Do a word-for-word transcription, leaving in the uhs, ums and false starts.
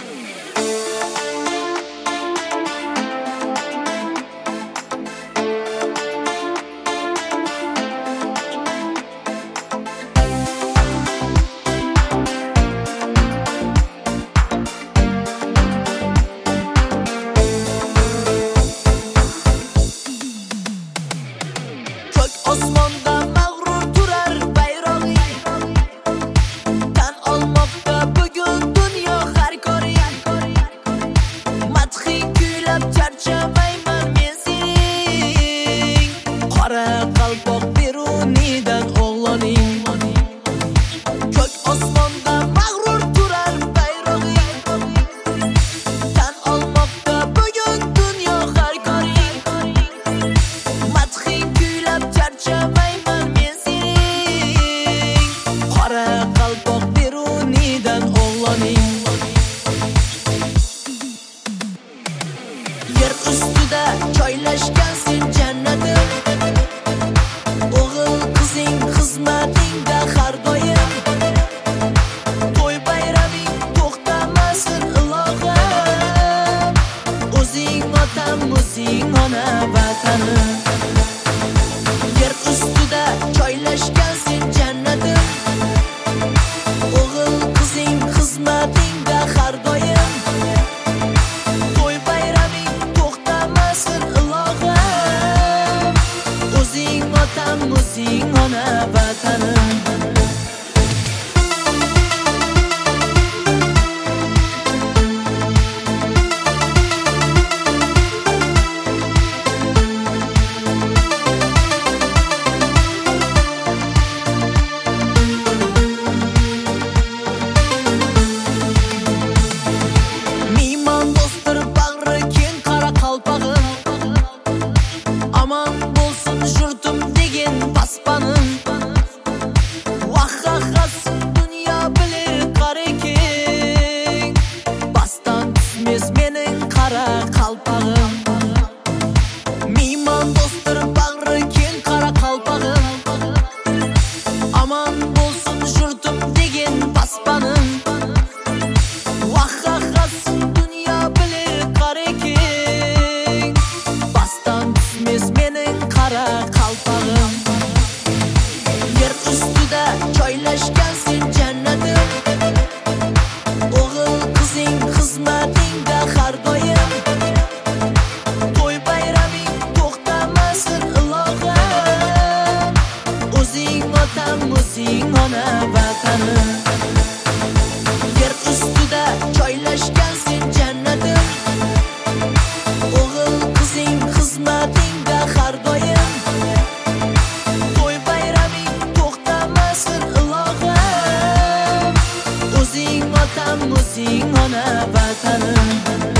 Osmonda mag'rur turar bayrog'ing, tan olmoqda bugun dunyo har ko'ring. Madhing kuylab charchamayman men sening, qora qalpoq berunidan o'g'loning. Ko'k osmonda mag'rur turar bayrog'ing, tan olmoqda bugun dunyo har ko'ring. Madhing kuylab charchamayman men sening, qora qalpoq berunidan o'g'loning. Yer ustida joylashgan sen jannatim, o'g'il qizing xizmatingda har doim. To'y bayraming to'xtamasin ilohim, o'zing otam, o'zing ona vatanim. Yer ustida joylashgan sen jannatim, o'g'il qizing xizmatingda har doim. To'y bayraming to'xtamasin ilohim, o'zing otam, o'zing ona vatanim. Aman bo'lsin jurtim degin paspanim, vahhahasın dunyo bilir qareking, bastan түсмес mening qara qalpag'im. Miyman do'stir bag'ri keng qara qalpag'im, aman bo'lsin jurtim degin paspanim, vahhahasın dunyo bilir qareking, bastan түсмес mening qara qalpag'im. Yer ustida joylashgan sen jannatim, o'g'il qizing xizmatingda har doim. To'y bayraming to'xtamasin ilohim, o'zing otam, o'zing ona vatanim. Yer ustida joylashgan sen jannatim, o'g'il qizing xizmatingda har doim. To'y bayraming to'xtamasin ilohim, o'zing otam, o'zing ona vatanim.